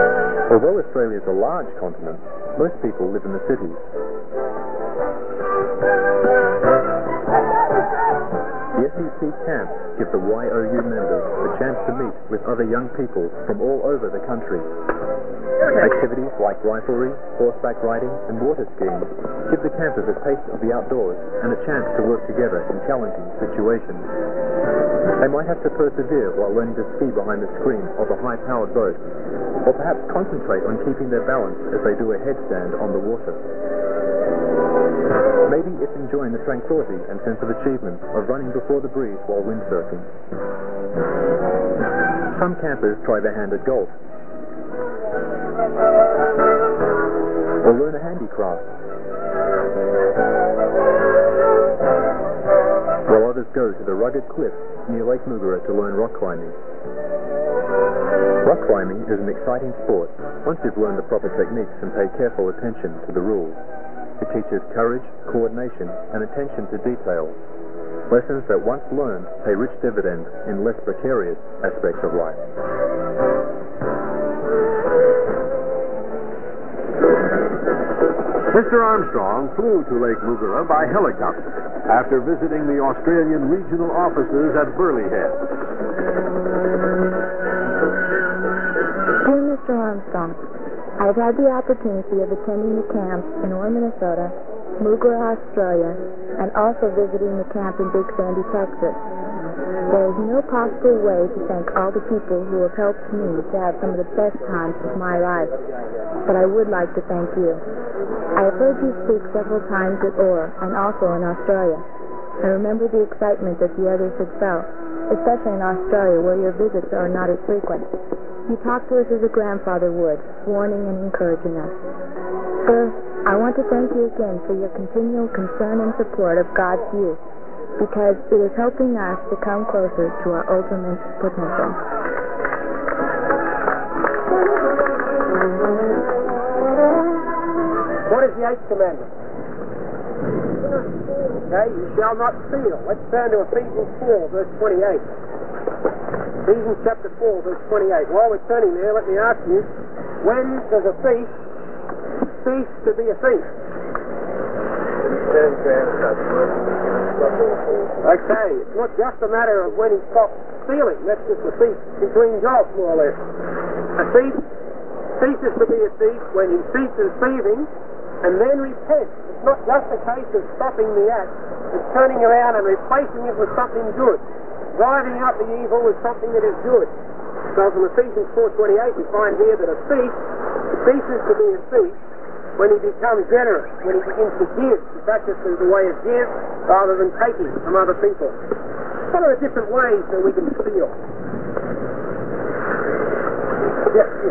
Although Australia is a large continent, most people live in the cities. The S E C camps give the Y O U members the chance to meet with other young people from all over the country. Activities like riflery, horseback riding, and water skiing give the campers a taste of the outdoors and a chance to work together in challenging situations. They might have to persevere while learning to ski behind the screen of a high-powered boat, or perhaps concentrate on keeping their balance as they do a headstand on the water. Maybe it's enjoying the tranquility and sense of achievement of running before the breeze while windsurfing. Some campers try their hand at golf, or learn a handicraft, while others go to the rugged cliffs near Lake Mugara to learn rock climbing. Rock climbing is an exciting sport once you've learned the proper techniques and pay careful attention to the rules. It teaches courage, coordination, and attention to detail. Lessons that once learned pay rich dividends in less precarious aspects of life. Mister Armstrong flew to Lake Mugara by helicopter after visiting the Australian regional offices at Burleigh Head. Dear Mister Armstrong, I've had the opportunity of attending the camps in Orr, Minnesota, Mugara, Australia, and also visiting the camp in Big Sandy, Texas. There is no possible way to thank all the people who have helped me to have some of the best times of my life, but I would like to thank you. I have heard you speak several times at Orr and also in Australia. I remember the excitement that the others had felt, especially in Australia where your visits are not as frequent. You talked to us as a grandfather would, warning and encouraging us. Sir, I want to thank you again for your continual concern and support of God's youth, because it is helping us to come closer to our ultimate potential. What is the eighth commandment? Okay, you shall not steal. Let's turn to Ephesians four, verse twenty-eight. Ephesians chapter four, verse twenty-eight. While we're turning there, let me ask you, when does a thief cease to be a thief? Okay, it's not just a matter of when he stops stealing. That's just a thief between jobs, more or less. A thief ceases to be a thief when he ceases thieving and then repents. It's not just a case of stopping the act, it's turning around and replacing it with something good, driving out the evil with something that is good. So from Ephesians four twenty-eight we find here that a thief ceases to be a thief when he becomes generous, when he begins to give, to practice the way of give rather than taking from other people. What are the different ways that we can steal? Yes, yes.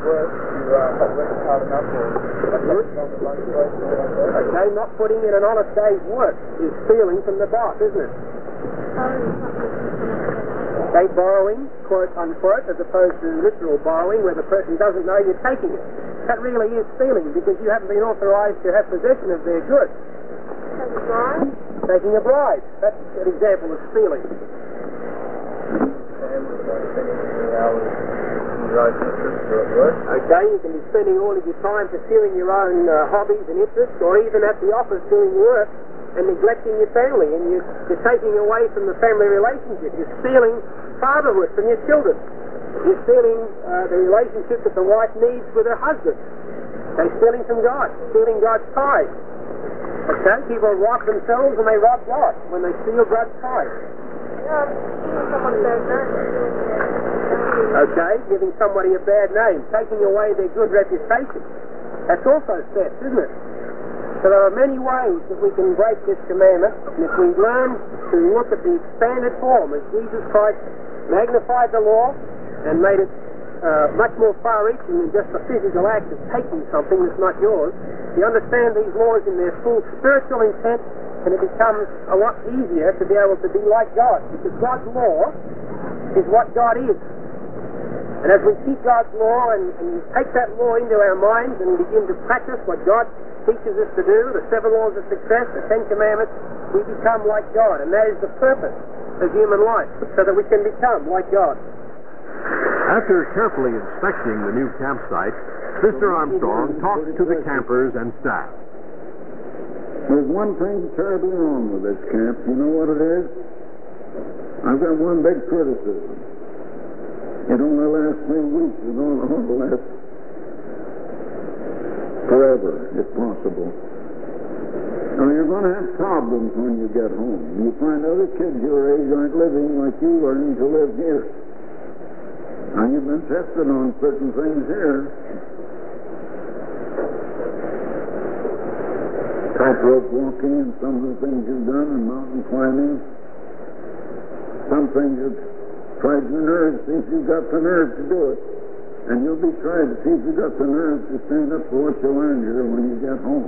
Okay, not putting in an honest day's work is stealing from the boss, isn't it? Okay, borrowing, quote unquote, as opposed to literal borrowing where the person doesn't know you're taking it. That really is stealing because you haven't been authorized to have possession of their goods. Taking a bribe? Taking a bribe. That's an example of stealing. Okay, you can be spending all of your time pursuing your own uh, hobbies and interests, or even at the office doing work and neglecting your family, and you, you're taking away from the family relationship. You're stealing fatherhood from your children. You're stealing uh, the relationship that the wife needs with her husband. They're stealing from God, stealing God's tithe. Okay, people rob themselves and they rob God when they steal God's tithe. Okay, giving somebody a bad name, taking away their good reputation. That's also theft, isn't it? So there are many ways that we can break this commandment, and if we learn to look at the expanded form as Jesus Christ magnified the law and made it uh, much more far-reaching than just the physical act of taking something that's not yours, you understand these laws in their full spiritual intent, and it becomes a lot easier to be able to be like God, because God's law is what God is. And as we keep God's law and, and take that law into our minds and begin to practice what God teaches us to do, the seven laws of success, the Ten Commandments, we become like God. And that is the purpose of human life, so that we can become like God. After carefully inspecting the new campsite, Mister Armstrong talked to the campers and staff. There's one thing terribly wrong with this camp. You know what it is? I've got one big criticism. It only lasts three weeks. It only lasts forever, if possible. Now, you're going to have problems when you get home. You find other kids your age aren't living like you learned to live here. Now, you've been tested on certain things here. Tightrope walking and some of the things you've done, and mountain climbing. Some things you've tried your nerves, see if you've got the nerve to do it. And you'll be tried to see if you've got the nerve to stand up for what you learned here when you get home.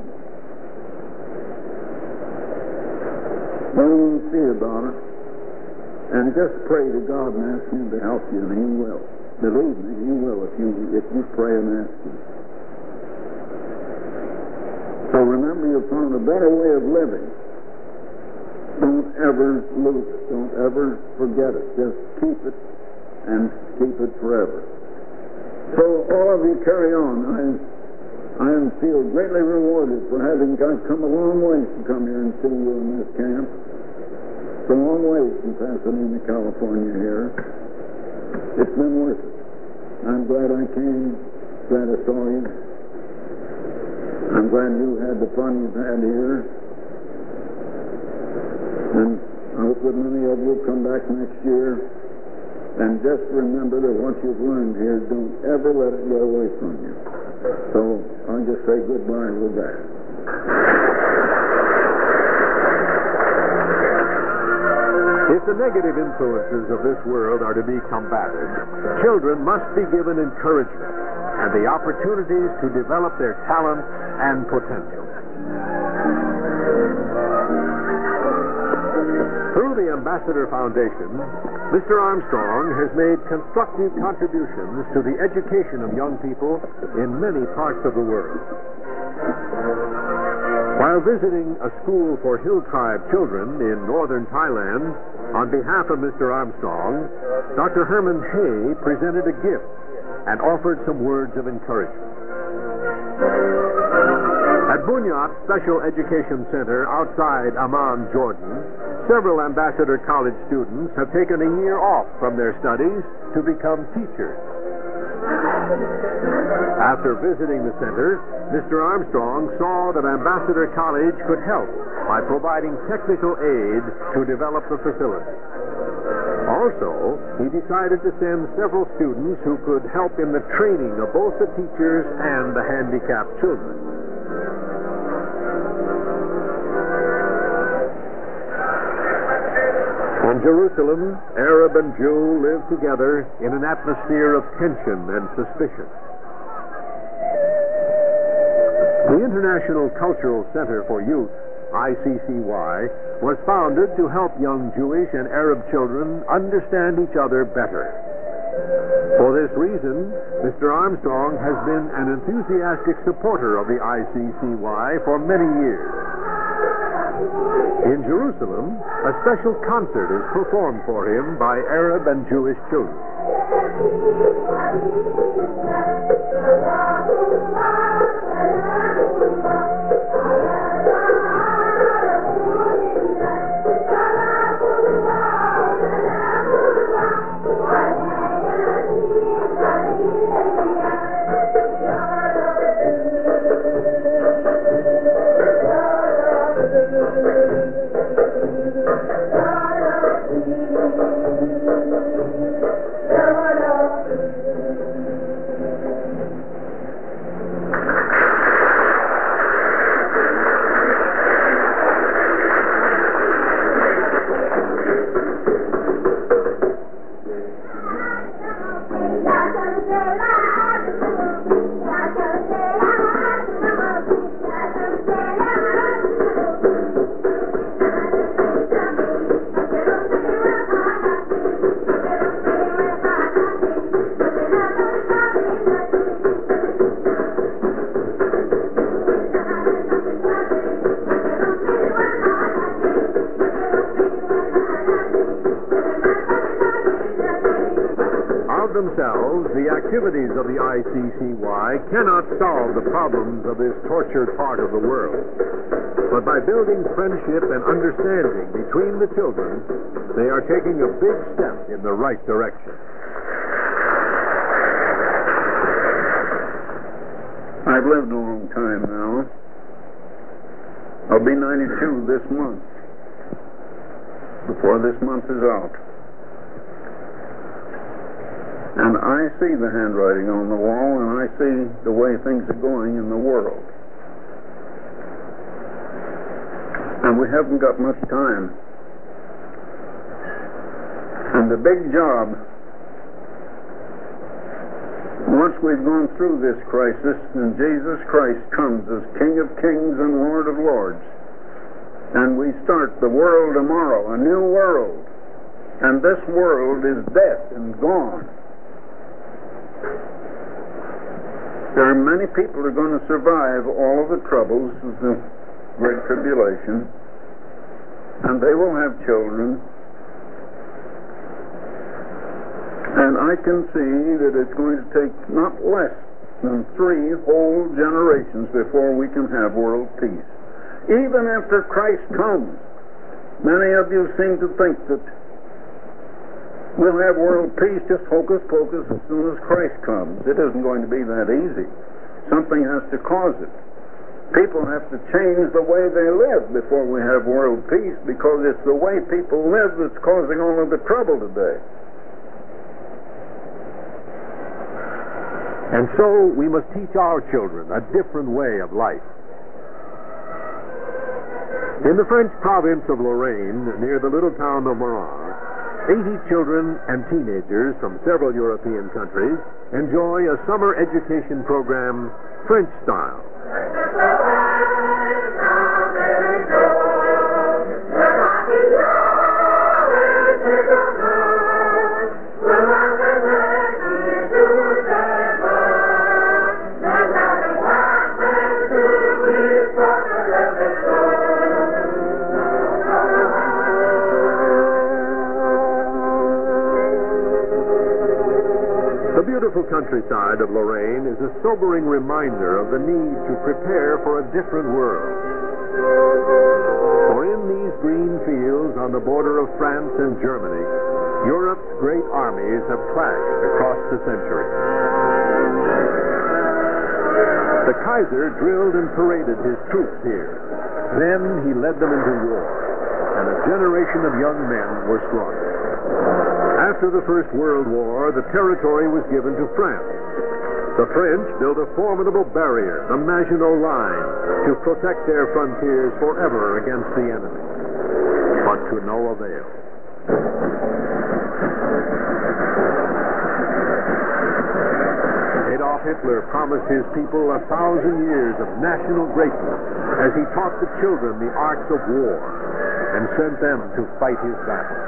Don't see about it. And just pray to God and ask Him to help you, and He will. Believe me, He will if you if you pray and ask Him. So remember, you found a better way of living. Don't ever lose it. Don't ever forget it. Just keep it and keep it forever. So all of you carry on. I I feel greatly rewarded for having come a long way to come here and see you in this camp. It's a long way from Pasadena, California here. It's been worth it. I'm glad I came. Glad I saw you. I'm glad you had the fun you've had here. And I hope that many of you will come back next year. And just remember that what you've learned here, don't ever let it get away from you. So I'll just say goodbye with that. If the negative influences of this world are to be combated, children must be given encouragement and the opportunities to develop their talents and potential. Through the Ambassador Foundation, Mister Armstrong has made constructive contributions to the education of young people in many parts of the world. While visiting a school for Hill Tribe children in northern Thailand, on behalf of Mister Armstrong, Doctor Herman Hay presented a gift and offered some words of encouragement. At Bunyat Special Education Center outside Amman, Jordan, several Ambassador College students have taken a year off from their studies to become teachers. After visiting the center, Mister Armstrong saw that Ambassador College could help by providing technical aid to develop the facility. Also, he decided to send several students who could help in the training of both the teachers and the handicapped children. In Jerusalem, Arab and Jew live together in an atmosphere of tension and suspicion. The International Cultural Center for Youth, I C C Y, was founded to help young Jewish and Arab children understand each other better. For this reason, Mister Armstrong has been an enthusiastic supporter of the I C C Y for many years. In Jerusalem, a special concert is performed for him by Arab and Jewish children. Themselves, the activities of the I C C Y cannot solve the problems of this tortured part of the world. But by building friendship and understanding between the children, they are taking a big step in the right direction. I've lived a long time now. I'll be ninety-two this month, before this month is out. And I see the handwriting on the wall, and I see the way things are going in the world. And we haven't got much time. And the big job, once we've gone through this crisis and Jesus Christ comes as King of Kings and Lord of Lords, and we start the world tomorrow, a new world, and this world is dead and gone. There are many people who are going to survive all of the troubles of the Great Tribulation, and they will have children. And I can see that it's going to take not less than three whole generations before we can have world peace. Even after Christ comes, many of you seem to think that we'll have world peace just hocus pocus as soon as Christ comes. It isn't going to be that easy. Something has to cause it. People have to change the way they live before we have world peace, because it's the way people live that's causing all of the trouble today. And so we must teach our children a different way of life. In the French province of Lorraine, near the little town of Morange, eighty children and teenagers from several European countries enjoy a summer education program, French style. The beautiful countryside of Lorraine is a sobering reminder of the need to prepare for a different world. For in these green fields on the border of France and Germany, Europe's great armies have clashed across the centuries. The Kaiser drilled and paraded his troops here. Then he led them into war, and a generation of young men were slaughtered. After the First World War, the territory was given to France. The French built a formidable barrier, the Maginot Line, to protect their frontiers forever against the enemy. But to no avail. Adolf Hitler promised his people a thousand years of national greatness as he taught the children the arts of war and sent them to fight his battle.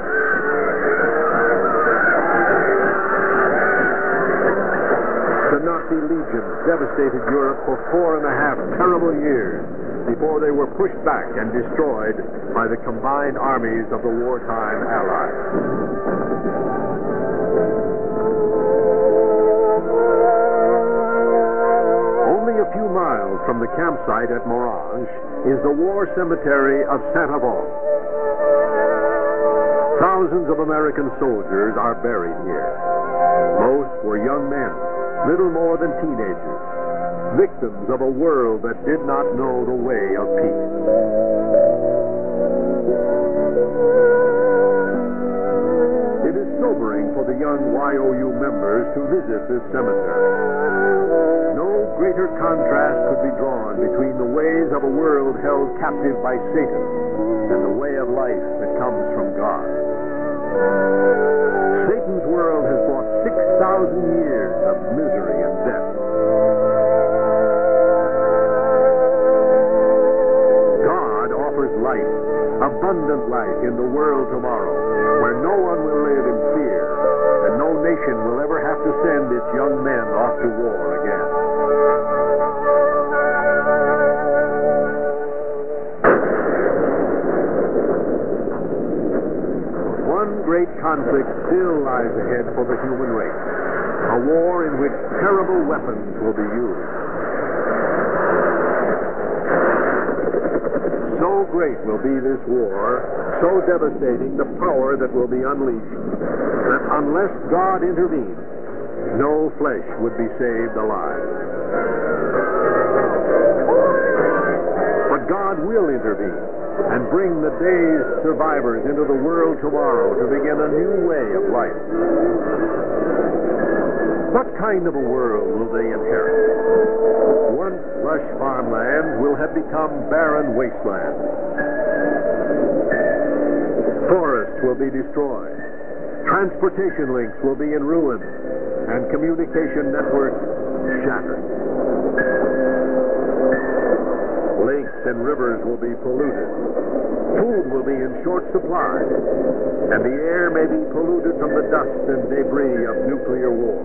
The Nazi legions devastated Europe for four and a half terrible years before they were pushed back and destroyed by the combined armies of the wartime Allies. Only a few miles from the campsite at Morange is the war cemetery of Saint-Avant. Thousands of American soldiers are buried here. Most were young men, little more than teenagers, victims of a world that did not know the way of peace. It is sobering for the young Y O U members to visit this cemetery. No greater contrast could be drawn between the ways of a world held captive by Satan and the way of life that comes from God. Satan's world has brought six thousand years of misery and death. God offers life, abundant life in the world tomorrow, where no one will live in fear, and no nation will ever have to send its young men off to war again. One great conflict still lies ahead for the human race, a war in which terrible weapons will be used. So great will be this war, so devastating the power that will be unleashed, that unless God intervenes, no flesh would be saved alive. But God will intervene and bring the day's survivors into the world tomorrow to begin a new way of life. What kind of a world will they inherit? Once lush farmland will have become barren wasteland. Forests will be destroyed. Transportation links will be in ruin, and communication networks shattered. Lakes and rivers will be polluted. Food will be in short supply, and the air may be polluted from the dust and debris of nuclear war.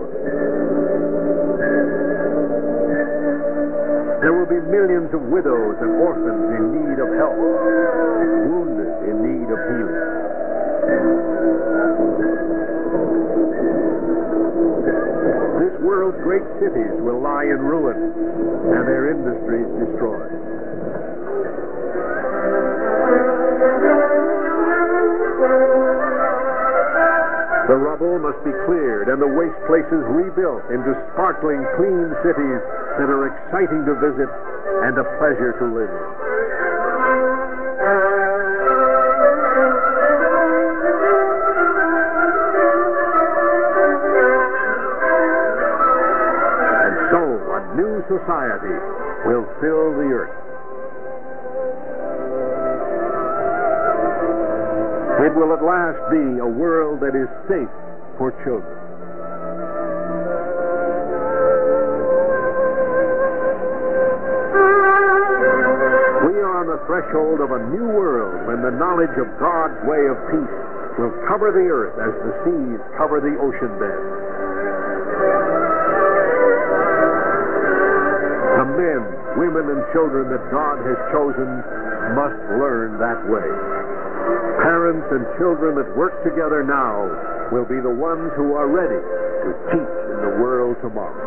There will be millions of widows and orphans in need of help, wounded in need of healing. This world's great cities will lie in ruin, and their industries destroyed. The rubble must be cleared and the waste places rebuilt into sparkling, clean cities that are exciting to visit and a pleasure to live in. And so a new society will fill the earth. It will at last be a world that is safe for children. We are on the threshold of a new world when the knowledge of God's way of peace will cover the earth as the seas cover the ocean bed. The men, women, and children that God has chosen must learn that way. Parents and children that work together now will be the ones who are ready to teach in the world tomorrow.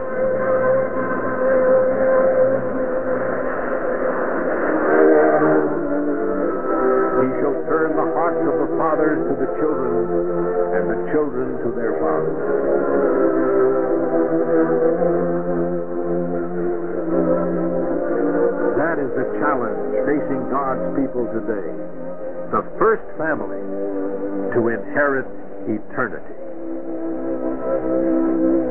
He shall turn the hearts of the fathers to the children, and the children to their fathers. That is the challenge facing God's people today. The first family to inherit eternity.